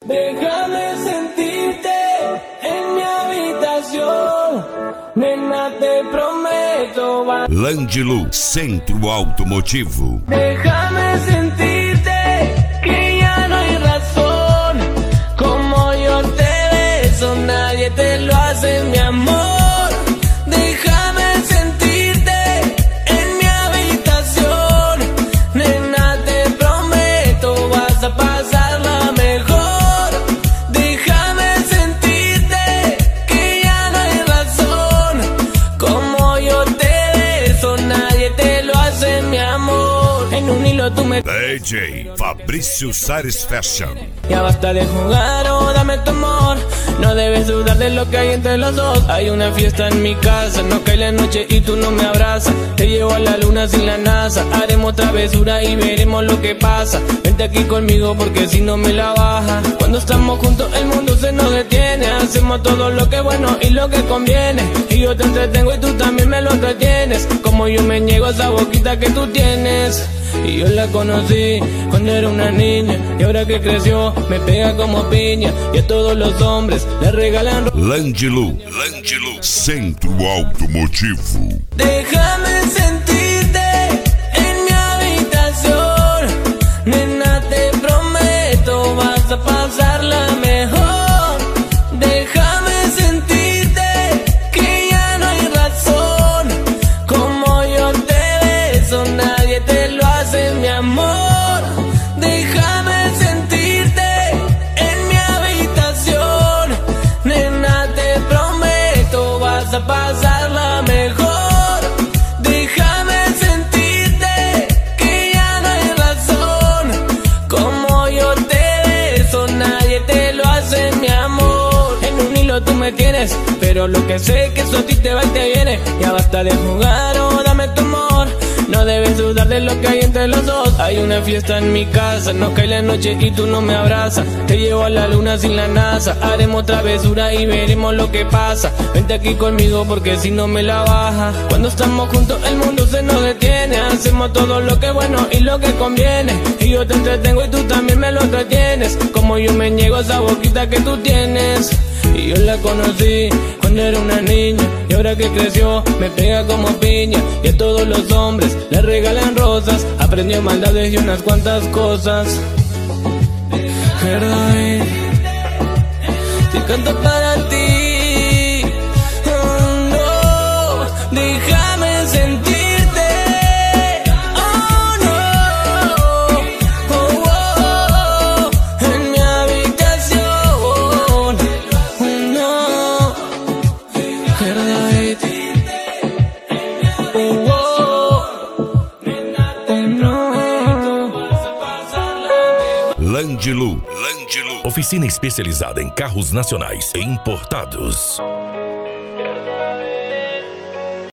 Déjame sentirte en mi habitación, nena, te prometo. Landilu, Centro Automotivo. Déjame sentirte que ya no hay razón. Como yo te beso, nadie te lo hace, mi amor. Déjame sentirte en mi habitación, nena, te prometo, vas a pasarla mejor. Déjame sentirte que ya no hay razón. Como yo te beso, nadie te lo hace, mi amor. En un hilo tú me... DJ Fabrício Sares Fashion. Ya basta de jugar, oh, dame tu amor. No debes dudar de lo que hay entre los dos. Hay una fiesta en mi casa, no cae la noche y tú no me abrazas. Te llevo a la luna sin la NASA. Haremos travesura y veremos lo que pasa. Vente aquí conmigo porque si no me la baja. Cuando estamos juntos el mundo se nos detiene. Hacemos todo lo que es bueno y lo que conviene. Y yo te entretengo y tú también me lo entretienes. Como yo me niego a esa boquita que tú tienes. Y yo la conocí cuando era una niña, y ahora que creció me pega como piña. Y a todos los hombres le regalan Landilu, Centro Automotivo. Déjame sentirte en mi habitación, nena, te prometo, vas a pasarla mejor. Déjame sentirte que ya no hay razón. Como yo te beso, nadie te lo hace, mi amor. Déjame sentirte en mi habitación, nena, te prometo, vas a pasarla mejor. Déjame sentirte que ya no hay razón. Como yo te beso, nadie te lo hace, mi amor. En un hilo tú me tienes, pero lo que sé que eso a ti te va y te viene. Ya basta de jugar, oh, dame tu amor. No debes dudar de lo que hay entre los dos. Hay una fiesta en mi casa, no cae la noche y tú no me abrazas. Te llevo a la luna sin la NASA. Haremos travesura y veremos lo que pasa. Vente aquí conmigo porque si no me la baja. Cuando estamos juntos el mundo se nos detiene. Hacemos todo lo que es bueno y lo que conviene. Y yo te entretengo y tú también me lo entretienes. Como yo me niego a esa boquita que tú tienes. Y yo la conocí cuando era una niña, y ahora que creció me pega como piña. Y a todos los hombres le regalan rosas. Aprendió maldades y unas cuantas cosas. Perdón, te canto para ti. Oh, no, déjame sentirte. Oh, no, oh, oh, en mi habitación. Oh, no, perdón. Oh, Landilu, Oficina especializada em carros nacionais e importados.